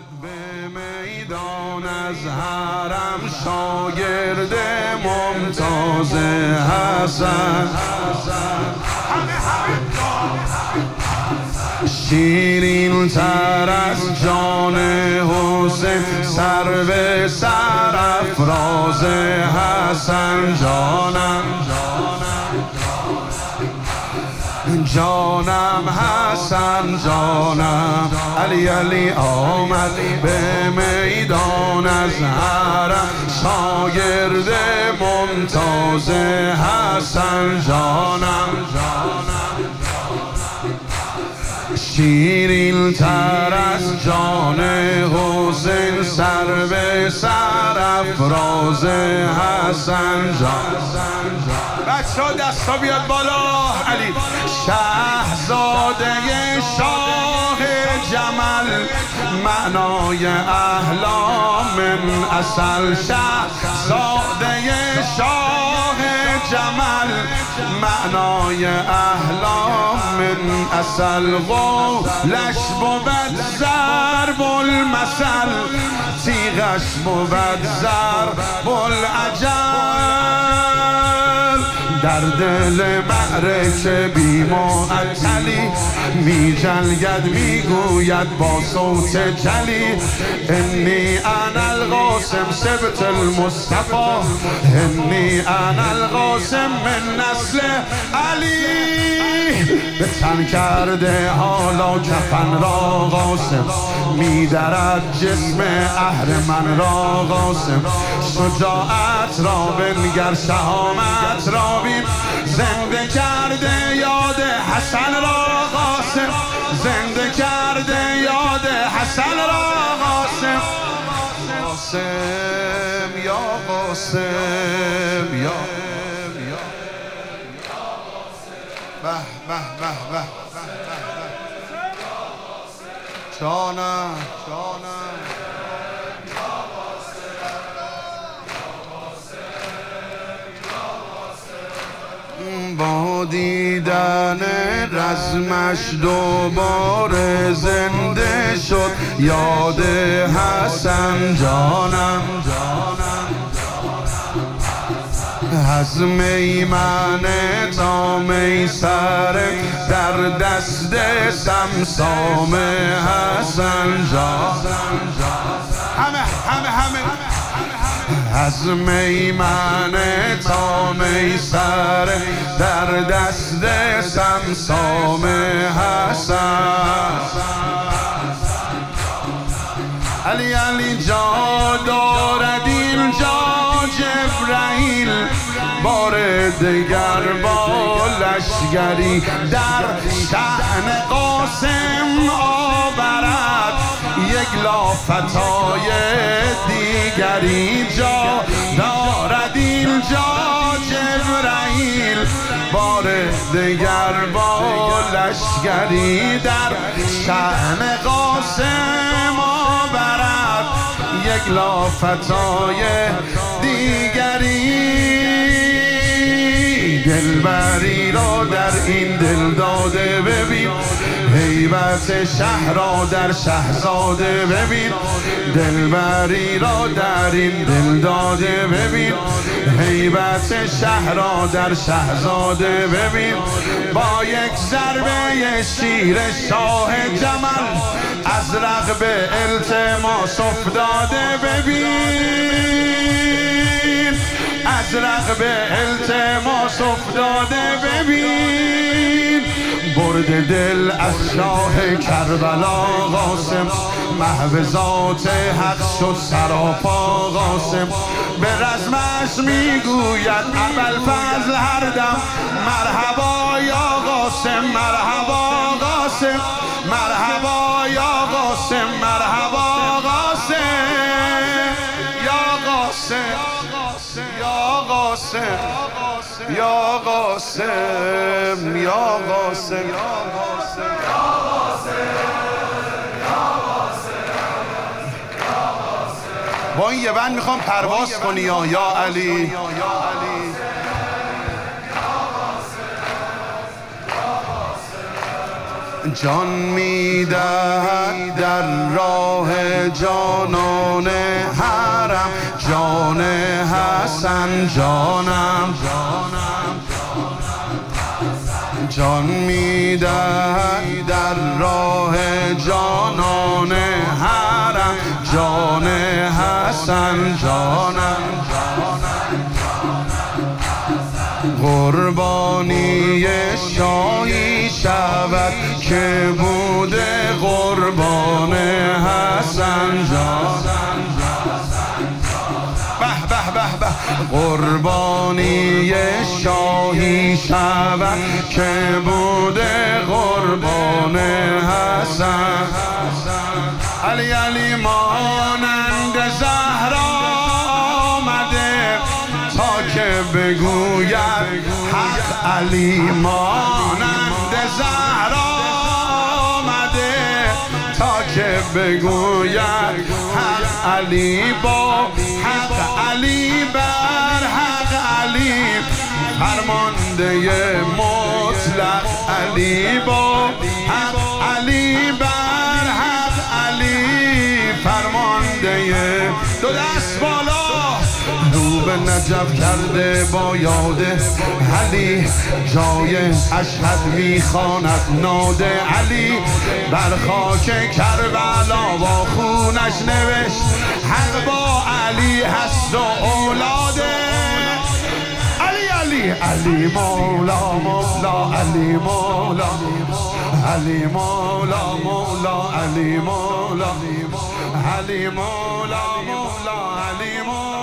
به میدان از حرم شاگرد ممتاز حسن، شیرین تر از جان حسین سر به سر افراز حسن. جانم حسن جانم، علی علی آمد به میدان از حرم شاگرد ممتاز حسن. جانم شیرین تر از جان حسین سر به سر افراز حسن. بچه ها دستا بیاد بالا. علی شهزاده شاه جمل، معنای احلام من اصل. شهزاده شاه جمل، معنای احلام من اصل. قولش بود ضرب المثل، تیغش بود ضرب العجل. در دل معرکه بی معطلی می جلگد می گوید با صوت جلی. انی انا القاسم سبت المصطفى، انی انا القاسم من نسل علی. به تن کرده حالا کفن را قاسم، می درد جسم اهرمن را قاسم. شجاعت را بنگر شهامت را بین، زنده کرده یاد حسن را قاسم، زنده کرده یاد حسن را قاسم. قاسم یا قاسم یا به به به به جانم جانم. با دیدن رزمش دوباره زنده شد یاد حسن. جانم از میمنه تا میسره در دست سمسام حسن. همه از میمنه تا میسره در دست سمسام حسن. علی علی جا دارد اینجا جبرائیل، بار دگر با لشگری در شأن قاسم آورد یک لافتای دیگری. جا دارد اینجا جبرائیل، بار دگر با لشگری در شأن قاسم آورد یک لافتای دیگری. دلبری را در این دل داده ببین، هیبت شهر را در شهزاده ببین. دلبری را در این دل داده ببین، هیبت شهر را در شهزاده ببین. با یک ضربه شیر شاه جمل ازرق به التماس افتاده ببین، ازرق به التماس افتاده ببین. برد دل از شاه کربلا قاسم، محو ذات حق شد سراپا قاسم. به رزمش میگوید ابوالفضل هر دم مرحبا یا قاسم، مرحبا قاسم، مرحبا یا قاسم، مرحبا قاسم، یا قاسم یا قاسم یا قاسم یا قاسم یا با این یه بند میخوام پرواز کنی یا علی. جان میدهد در راه جانان حرم، جان حسن جانم، جان میدهد در راه جانان حرم، جان حسن جانم، قربانی شاهی شود که بوده قربان حسن جان، به به به به، قربانی شاهی شود که بوده قربان حسن، علی علی مانند زهرا آمده تا که بگوید حق، علی مانند زهرا آمده تا که بگوید حق، علی با حق، علی بر حق، علی فرمانده مطلق، علی با حق، علی بر حق، علی فرمانده. دو دست بالا رو به نجف کرده با یاد علی، جای اشهد میخواند ناده، علی بر خاک کربلا با خونش نوشت حق با علی هست و اولاده، علی علی علی مولا مولا، علی مولا علی مولا مولا، علی مولا علی مولا مولا، علی مولا.